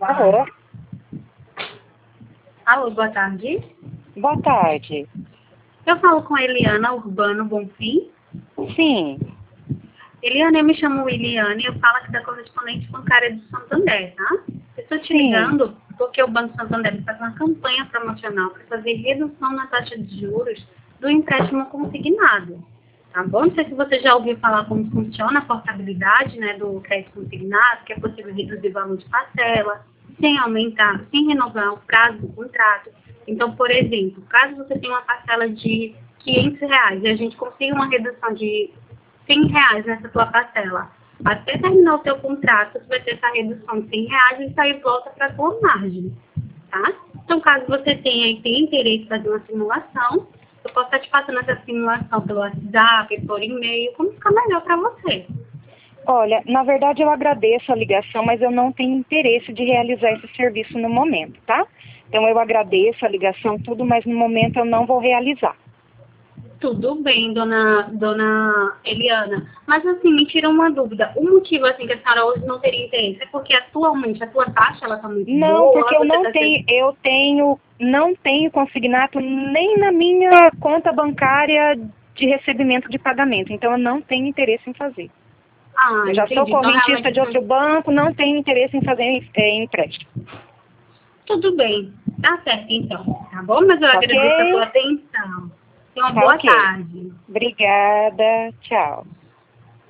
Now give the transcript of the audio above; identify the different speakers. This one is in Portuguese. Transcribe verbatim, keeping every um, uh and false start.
Speaker 1: Alô?
Speaker 2: Alô, boa tarde.
Speaker 1: Boa tarde.
Speaker 2: Eu falo com a Eliana Urbano Bonfim.
Speaker 1: Sim.
Speaker 2: Eliana, eu me chamo Eliane, eu falo aqui da correspondente bancária do Santander, tá? Eu estou te
Speaker 1: Sim.
Speaker 2: ligando porque o Banco Santander faz uma campanha promocional para fazer redução na taxa de juros do empréstimo consignado. Tá bom? Não sei se você já ouviu falar como funciona a portabilidade, né, do crédito consignado, que é possível reduzir o valor de parcela, sem aumentar, sem renovar o prazo do contrato. Então, por exemplo, caso você tenha uma parcela de quinhentos reais e a gente consiga uma redução de cem reais nessa sua parcela, até terminar o seu contrato, você vai ter essa redução de cem reais e isso aí volta para a sua margem, tá? Então, caso você tenha e tenha interesse em fazer uma simulação, eu posso estar te passando essa simulação pelo WhatsApp, por e-mail, como ficar melhor para você.
Speaker 1: Olha, na verdade eu agradeço a ligação, mas eu não tenho interesse de realizar esse serviço no momento, tá? Então eu agradeço a ligação, tudo, mas no momento eu não vou realizar.
Speaker 2: Tudo bem, dona, dona Eliana. Mas assim, me tira uma dúvida. O motivo assim que a senhora hoje não teria interesse é porque atualmente a sua taxa ela está muito
Speaker 1: Não,
Speaker 2: boa?
Speaker 1: porque eu
Speaker 2: Você
Speaker 1: não
Speaker 2: tá
Speaker 1: tenho,
Speaker 2: sendo...
Speaker 1: eu tenho, não tenho consignato nem na minha conta bancária de recebimento de pagamento, então eu não tenho interesse em fazer.
Speaker 2: Ah,
Speaker 1: Eu já sou
Speaker 2: entendi. Então
Speaker 1: correntista
Speaker 2: realmente
Speaker 1: de outro
Speaker 2: assim,
Speaker 1: banco, não tenho interesse em fazer é, empréstimo.
Speaker 2: tudo bem. Tá certo então, tá bom? Mas eu
Speaker 1: Tá
Speaker 2: agradeço a sua
Speaker 1: ok?
Speaker 2: atenção. Tenha uma
Speaker 1: Tá
Speaker 2: boa
Speaker 1: ok.
Speaker 2: tarde.
Speaker 1: Obrigada. Tchau.